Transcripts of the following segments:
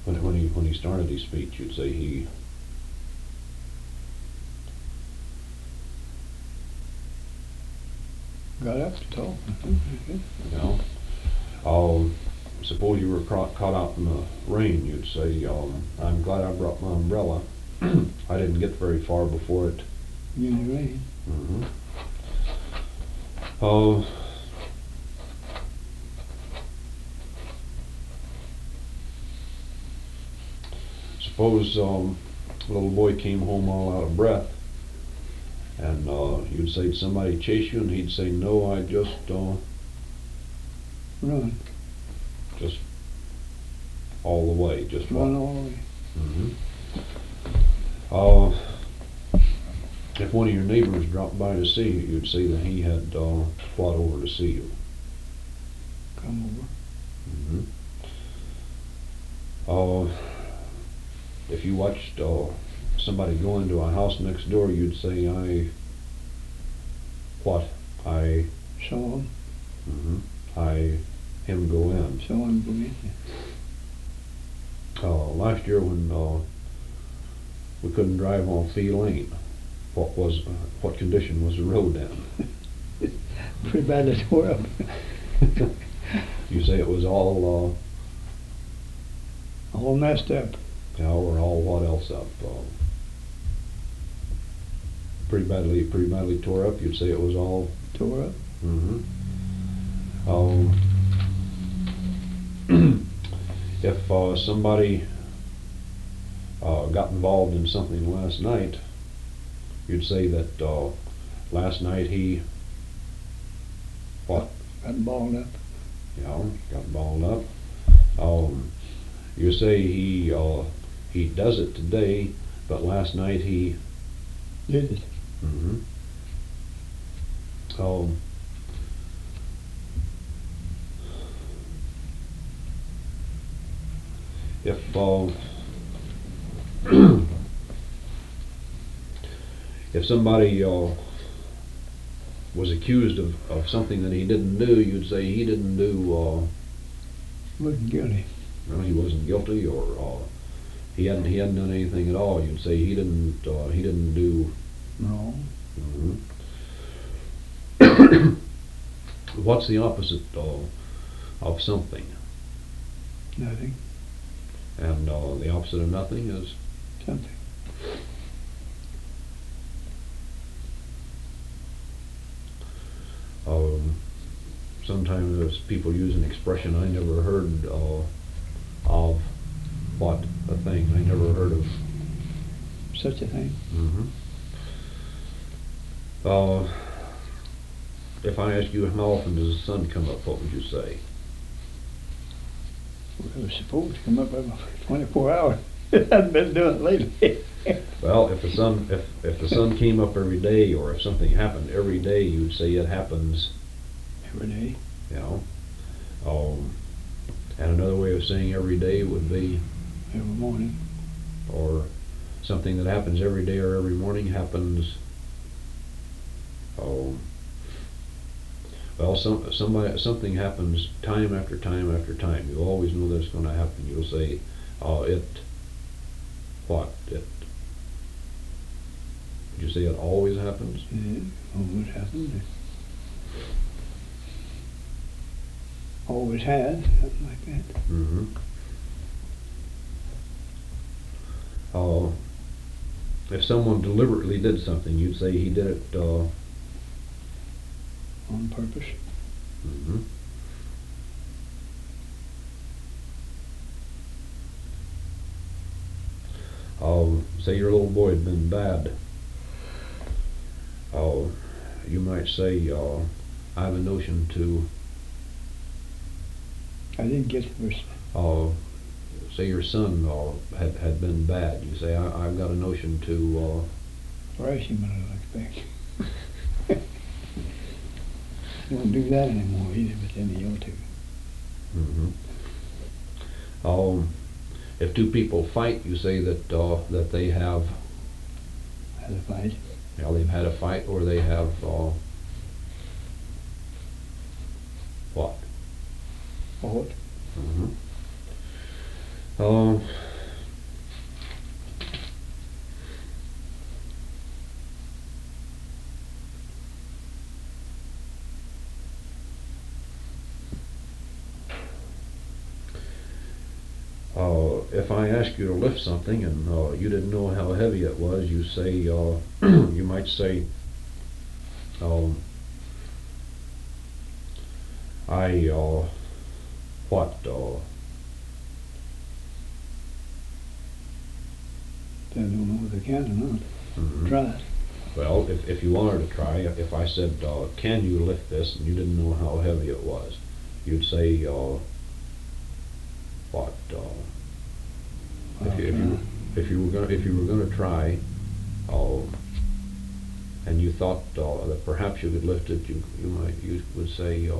when he started his speech, you'd say he. Got up to talk. You know, suppose you were caught out in the rain, you'd say, I'm glad I brought my umbrella. I didn't get very far before it. In the rain. Mm-hmm. Oh. Suppose a little boy came home all out of breath, and you'd say, did somebody chase you? And he'd say, no, I just Run. just all the way, just Run all the way. Mm-hmm. If one of your neighbors dropped by to see you, you'd say that he had fought over to see you. Come over. Mm-hmm. If you watched somebody go into a house next door, you'd say, I saw him. Mm-hmm. Him go in. Saw him go in. Last year when we couldn't drive on Fee Lane, what condition was the road in? Pretty badly tore up. You say it was all messed up. Yeah, or all what else up? Pretty badly tore up. You'd say it was all tore up. Mm-hmm. If somebody got involved in something last night, you'd say that last night he what? Got balled up. Yeah, got balled up. You say he does it today, but last night he did it. Mm-hmm. If somebody was accused of something that he didn't do, you'd say he didn't do. Wasn't guilty. Well, he wasn't guilty, or he hadn't done anything at all. You'd say he didn't do. No. Mm-hmm. What's the opposite of something? Nothing. And the opposite of nothing is something. Sometimes there's people use an expression I never heard of what a thing. I never heard of such a thing. Mm-hmm. If I ask you how often does the sun come up, what would you say? Well, it was supposed to come up every 24 hours. It hasn't been doing it lately. Well, if the sun came up every day, or if something happened every day, you'd say it happens every day. You know. And another way of saying every day would be every morning. Or something that happens every day or every morning happens. Well, something happens time after time after time. You always know that it's going to happen. You'll say, Would you say it always happens? It always happens. Always has, something like that. Mm-hmm. If someone deliberately did something, you'd say he did it on purpose. Mm-hmm. Say your little boy had been bad. You might say, I have a notion to. I didn't get the verse. Say your son had been bad. You say, I've got a notion to. Thrash him a little, I expect. You don't do that anymore either, but then you ought to. Mm-hmm. If two people fight, you say that they have had a fight. Yeah, they've had a fight, or they have what? Fought. Mm-hmm. Um, if I ask you to lift something and you didn't know how heavy it was, you say, you might say, um, I, what, I don't know if they can or not. mhm. Try it. Well, if you wanted to try, if I said, can you lift this, and you didn't know how heavy it was, you'd say, what, if you were gonna try, and you thought, that perhaps you could lift it, you would say,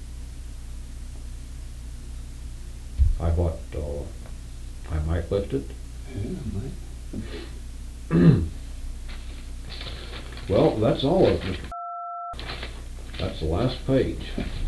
I might lift it. Yeah, might. Well, that's all of it, Mr. That's the last page.